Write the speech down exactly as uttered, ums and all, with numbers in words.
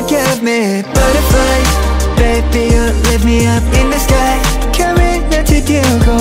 care of me. Butterflies, baby, you lift me up in the sky. Can't wait not to do.